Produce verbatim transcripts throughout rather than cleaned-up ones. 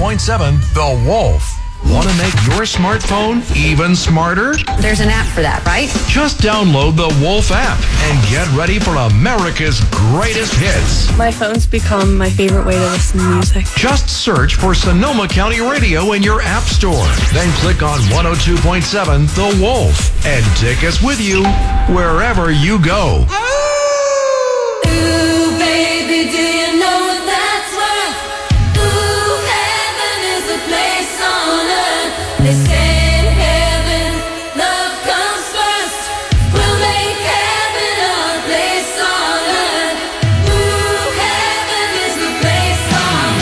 point seven The Wolf. Want to make your smartphone even smarter? There's an app for that, right? Just download the Wolf app and get ready for America's greatest hits. My phone's become my favorite way to listen to music. Just search for Sonoma County Radio in your app store. Then click on one oh two point seven The Wolf and take us with you wherever you go. Ooh, baby, do you know that's worth? Ooh, heaven is a place on earth. They say in heaven, love comes first. We'll make heaven our place on earth. Ooh, heaven is the place on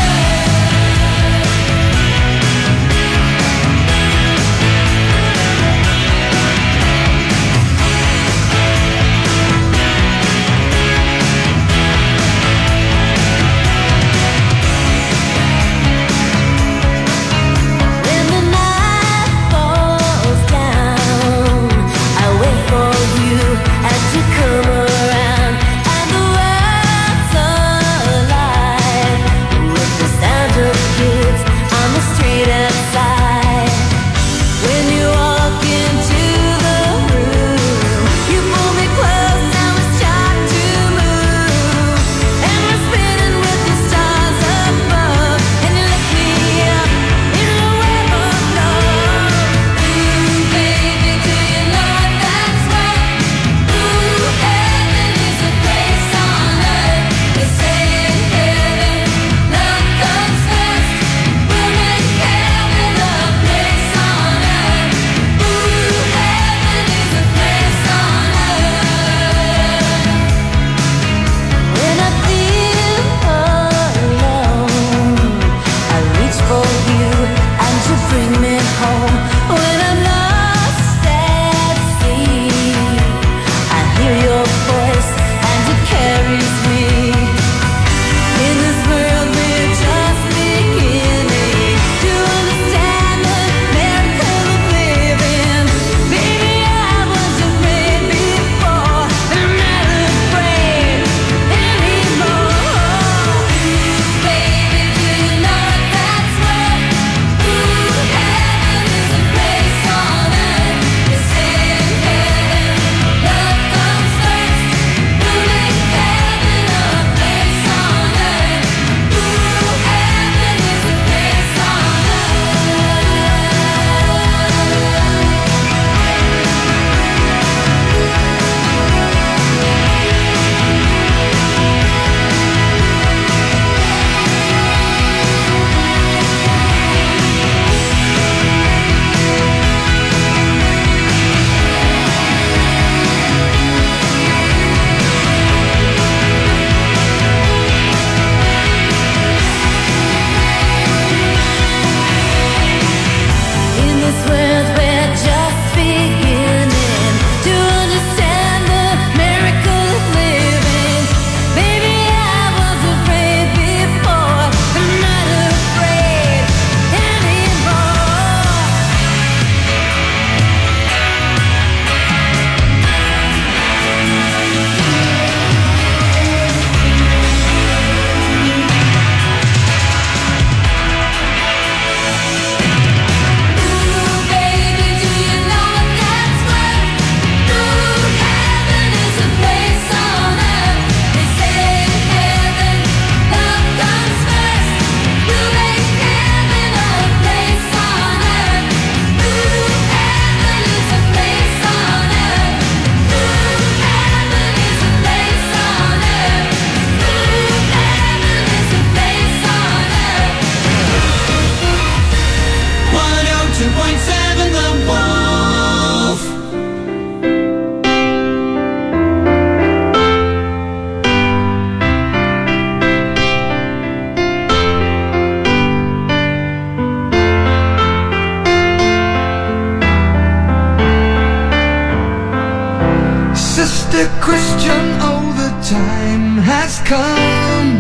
Sister Christian, oh, the time has come,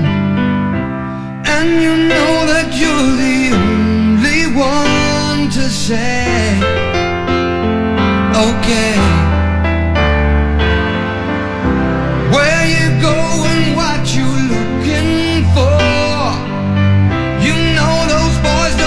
and you know that you're the only one to say, okay, where you going, what you looking for, you know those boys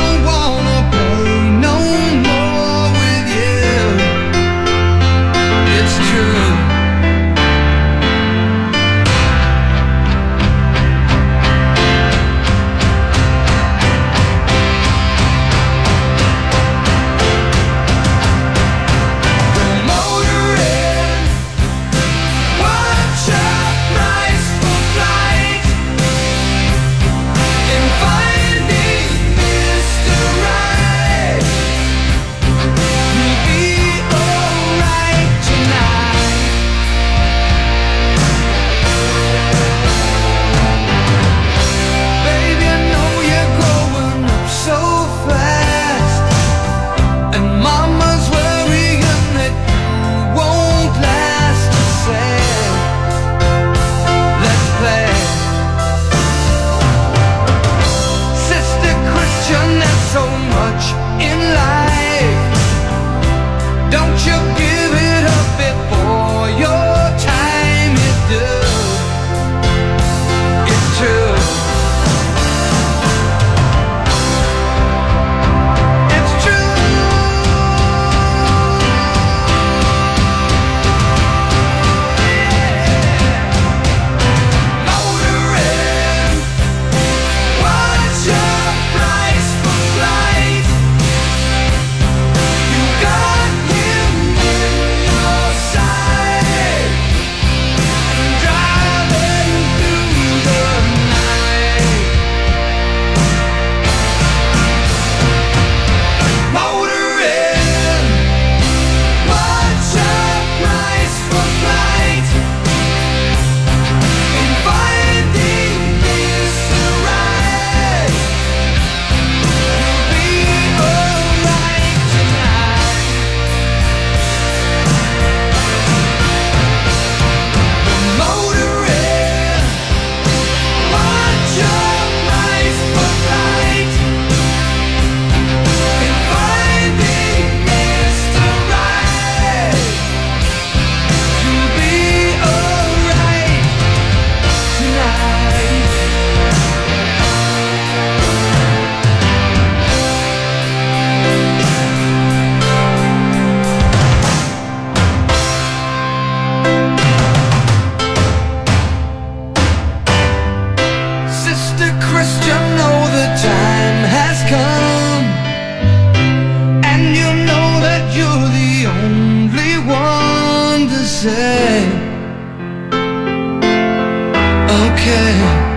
okay.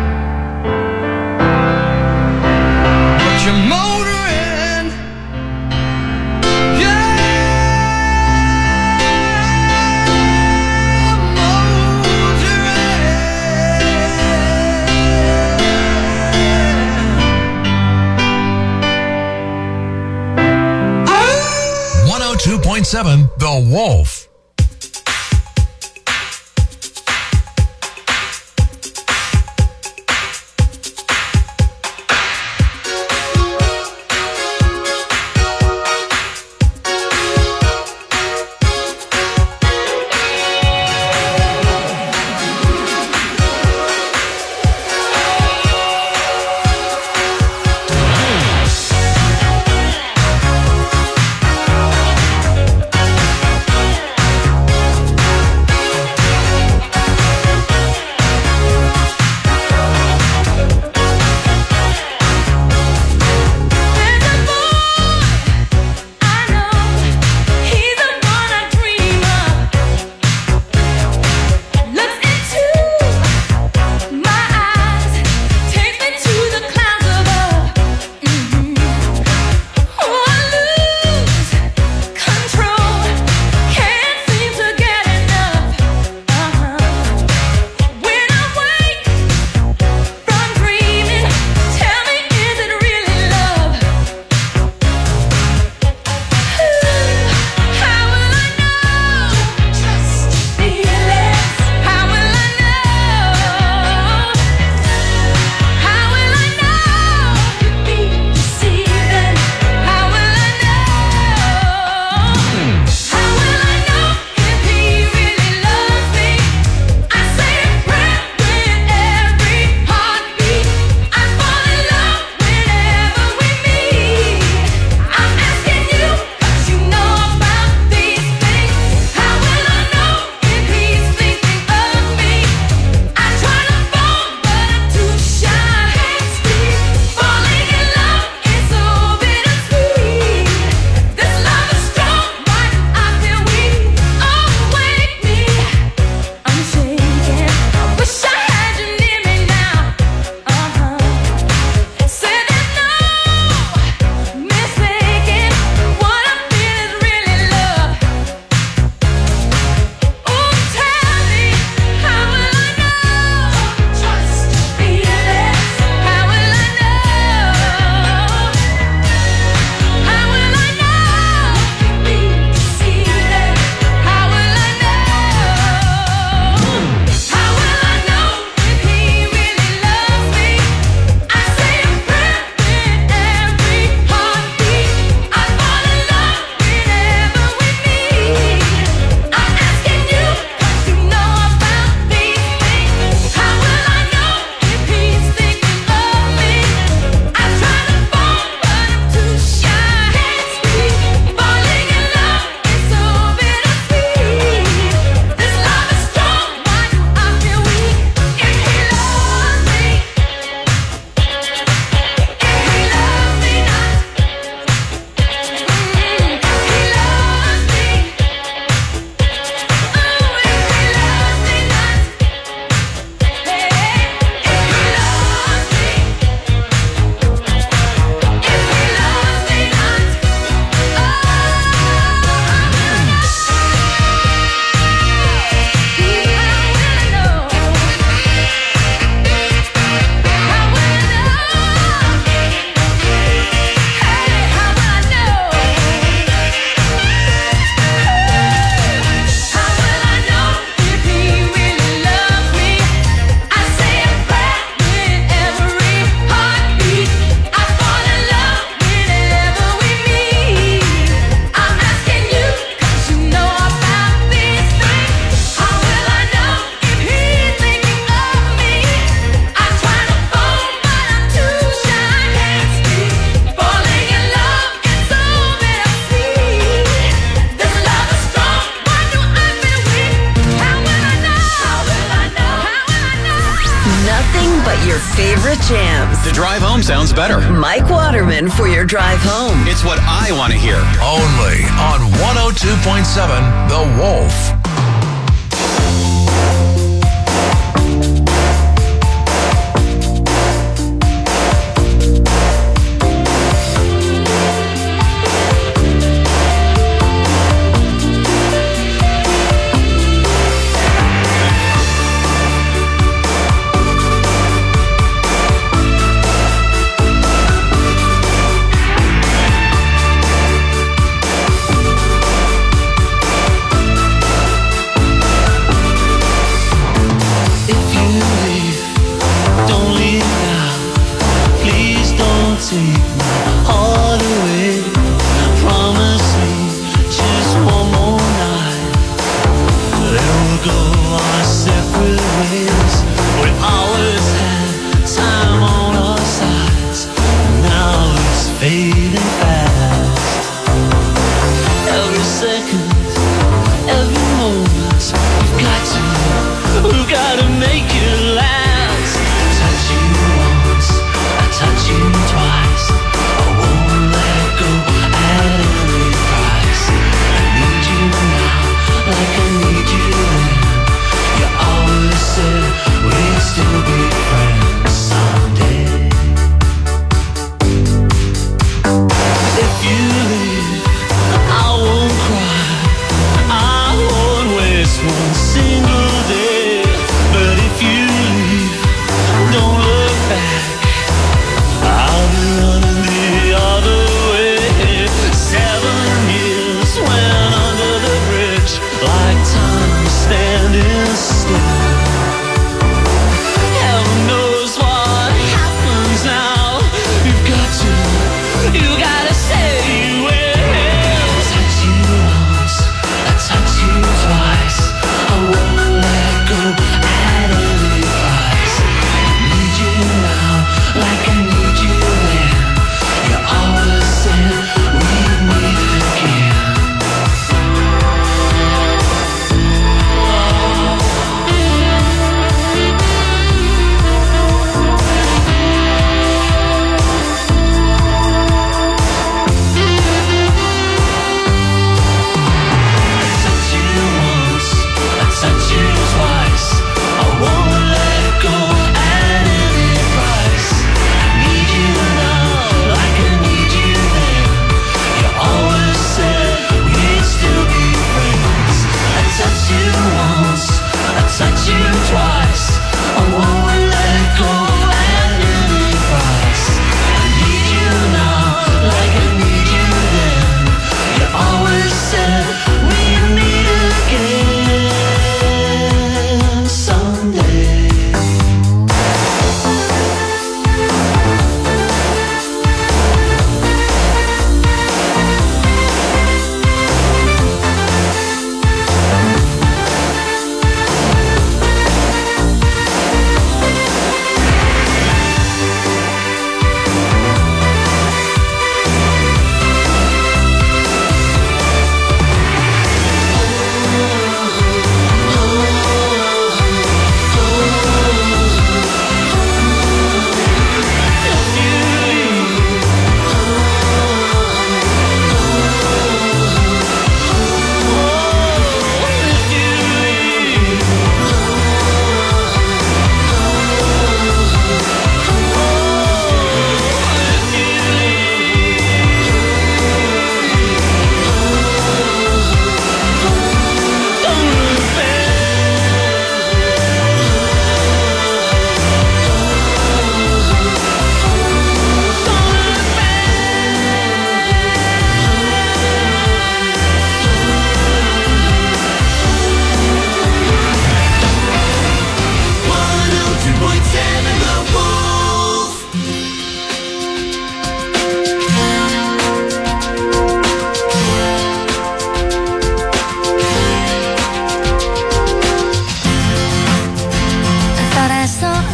But you're motoring, yeah, motoring. one oh two point seven The Wolf. your favorite jams. The drive home sounds better. Mike Waterman for your drive home. It's what I want to hear. Only on one oh two point seven The Wolf.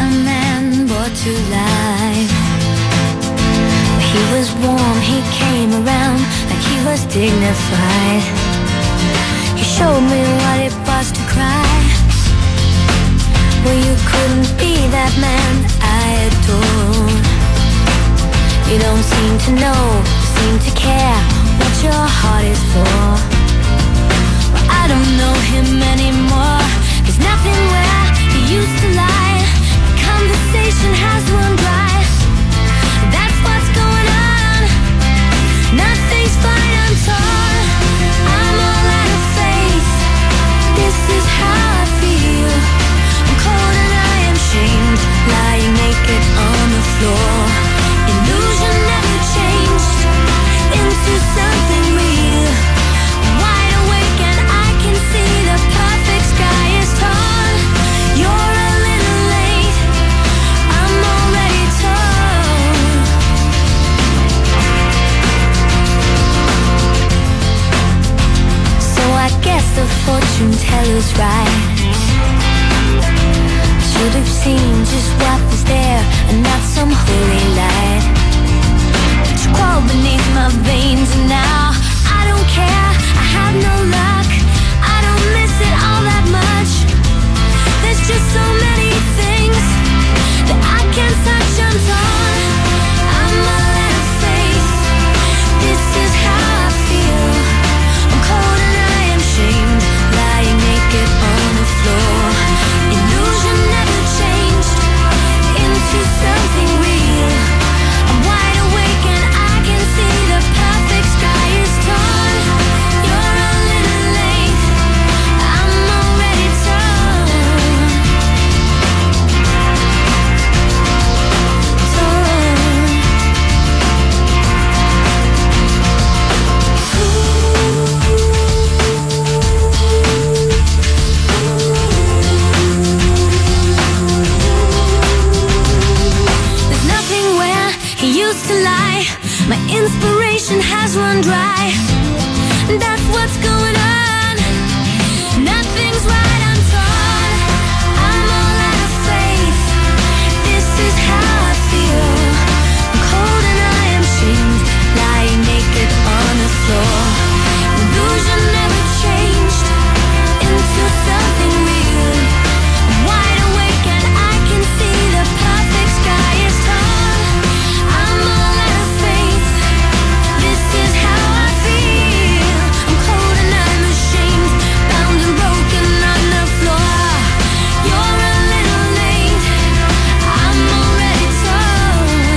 a man brought to life. He was warm, he came around like he was dignified. He showed me what it was to cry. Well, you couldn't be that man I adored. You don't seem to know, seem to care what your heart is for. Well, I don't know him anymore. There's nothing where he used to lie. The conversation has run dry. That's what's going on. Nothing's fine, I'm torn. I'm all out of faith. This is how I feel. I'm cold and I am shamed, lying naked on the floor. Illusion never changed into something real. I'm wide awake and I can see the perfect sky is torn. You're a little late, I'm already torn. So I guess the fortune teller's right. Should have seen just what was there and not some holy light. But you crawl beneath my veins and now I don't care, I have no luck. I don't miss it all that much. There's just so many things that I can't touch, I'm torn. I'm all out of faith. This is how I feel. I'm cold and I am shamed, lying naked on the floor. Illusion never changed into something real. I'm wide awake and I can see the perfect sky is torn. You're a little late, I'm already torn. Torn. There's nothing where he used to lie. My inspiration has run dry. That's what's going on. Nothing's right, I'm torn. I'm all out of faith. This is how I feel. I'm cold and I am shamed, lying naked on the floor. Illusion never changed into something real. I'm wide awake and I can see the perfect sky is torn. I'm all out of faith. This is how I feel. I'm cold and I'm ashamed, bound and broken on the floor. You're a little late, I'm already torn.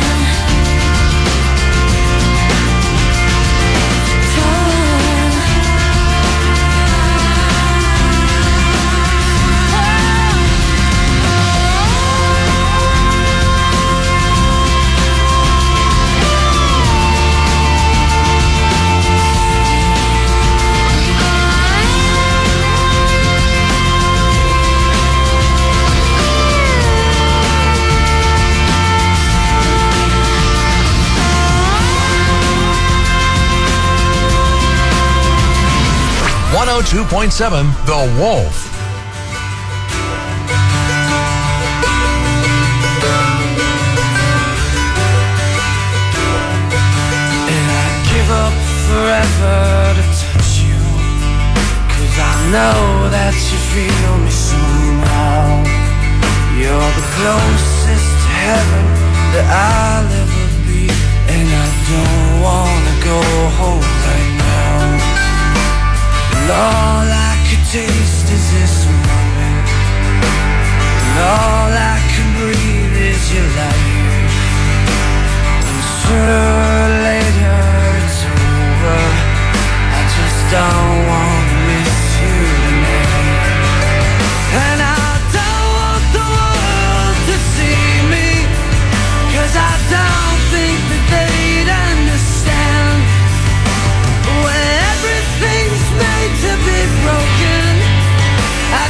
one oh two point seven The Wolf. And I'd give up forever to touch you, 'cause I know that you feel me somehow. You're the closest to heaven that I'll ever be, and I don't wanna go home right now. And all I could taste is this moment, and all I can breathe is your life. And sooner or later it's over, I just don't want to miss you tonight. And I don't want the world to see me, 'cause I don't think that they'd understand. When everything's made to be broken, I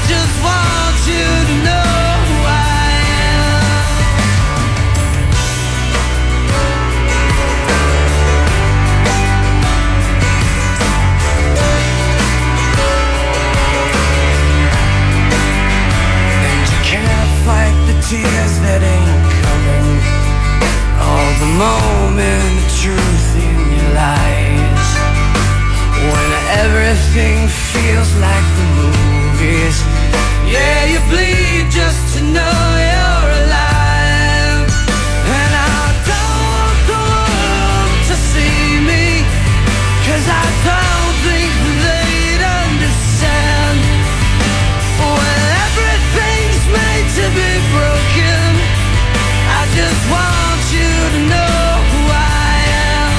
tears that ain't coming, all the moment of truth in your lies. When everything feels like the movies, yeah, you bleed just to know you're alive. And I don't want the world to see me, 'cause I don't think they'd understand. When everything's made to be broken, I just want you to know who I am.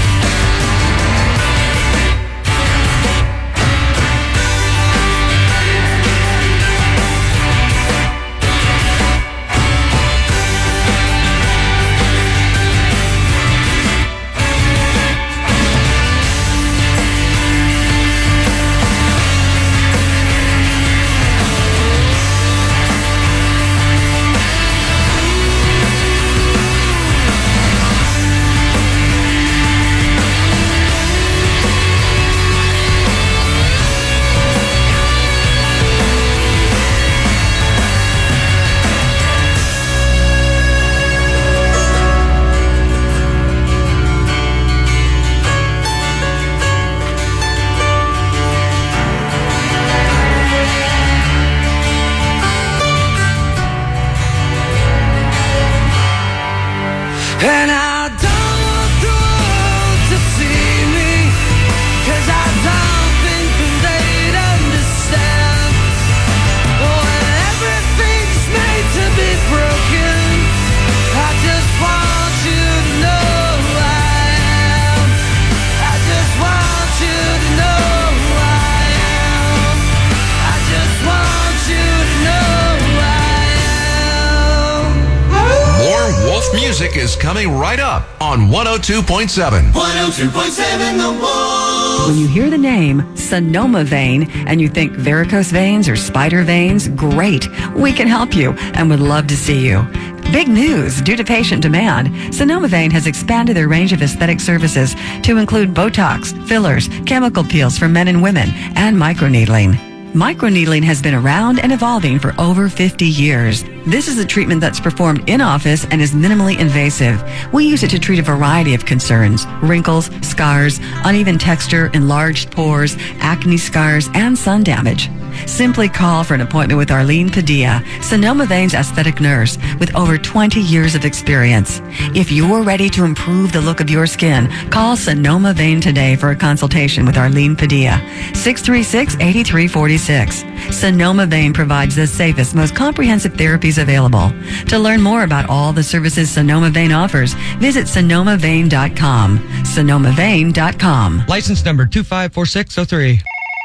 And I don't want the world to see me, 'cause I don't think they'd understand. When everything's made to be broken, I just want you to know who I am. I just want you to know who I am. I just want you to know who I am. More Wolf music is coming right up on one oh two point seven. one oh two point seven The Wolf. When you hear the name Sonoma Vein and you think varicose veins or spider veins, great. We can help you and would love to see you. Big news. Due to patient demand, Sonoma Vein has expanded their range of aesthetic services to include Botox, fillers, chemical peels for men and women, and microneedling. Microneedling has been around and evolving for over fifty years. This is a treatment that's performed in office and is minimally invasive. We use it to treat a variety of concerns: wrinkles, scars, uneven texture, enlarged pores, acne scars, and sun damage. Simply call for an appointment with Arlene Padilla, Sonoma Vein's aesthetic nurse with over twenty years of experience. If you're ready to improve the look of your skin, call Sonoma Vein today for a consultation with Arlene Padilla, six three six, eight three four six. Sonoma Vein provides the safest, most comprehensive therapies available. To learn more about all the services Sonoma Vein offers, visit sonoma vein dot com. sonoma vein dot com. License number two five four six oh three.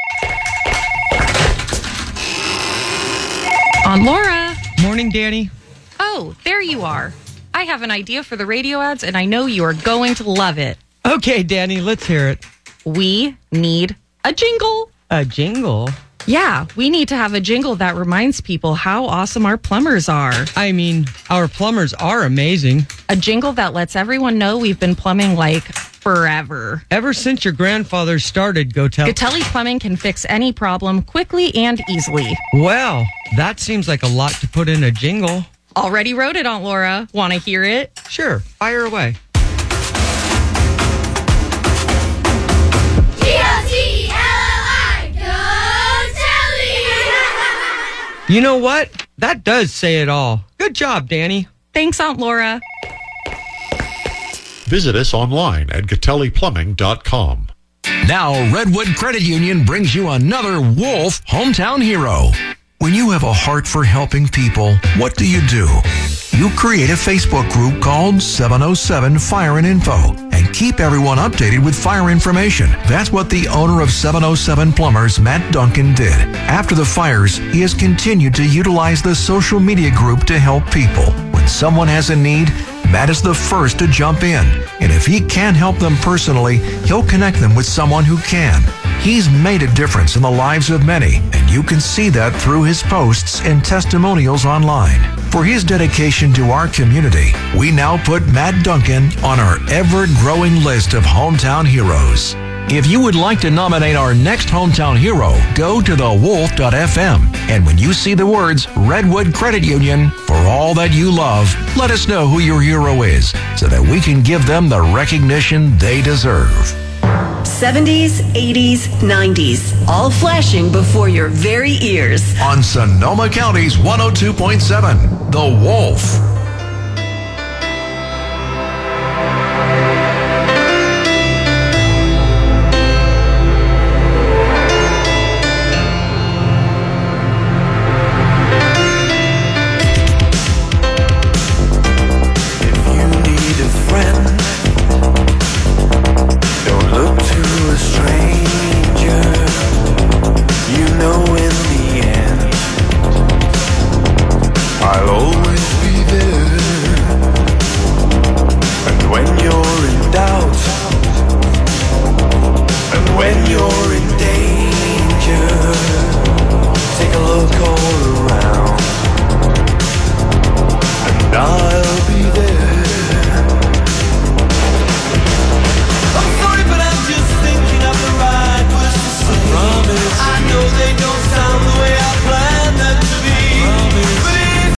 Aunt Laura. Morning, Danny. Oh, there you are. I have an idea for the radio ads, and I know you are going to love it. Okay, Danny, let's hear it. We need a jingle. A jingle? Yeah, we need to have a jingle that reminds people how awesome our plumbers are. I mean, our plumbers are amazing. A jingle that lets everyone know we've been plumbing like forever. Ever since your grandfather started, Gotel. Gatelli Plumbing can fix any problem quickly and easily. Well, that seems like a lot to put in a jingle. Already wrote it, Aunt Laura. Want to hear it? Sure, fire away. G O T L I, Gatelli! You know what? That does say it all. Good job, Danny. Thanks, Aunt Laura. Visit us online at gatelli plumbing dot com. Now, Redwood Credit Union brings you another Wolf Hometown Hero. When you have a heart for helping people, what do you do? You create a Facebook group called seven oh seven Fire and Info and keep everyone updated with fire information. That's what the owner of seven oh seven Plumbers, Matt Duncan, did. After the fires, he has continued to utilize the social media group to help people. When someone has a need, Matt is the first to jump in. And if he can't help them personally, he'll connect them with someone who can. He's made a difference in the lives of many, and you can see that through his posts and testimonials online. For his dedication to our community, we now put Matt Duncan on our ever-growing list of hometown heroes. If you would like to nominate our next hometown hero, go to the wolf dot f m. And when you see the words Redwood Credit Union, for all that you love, let us know who your hero is so that we can give them the recognition they deserve. seventies, eighties, nineties, all flashing before your very ears. On Sonoma County's one oh two point seven, The Wolf.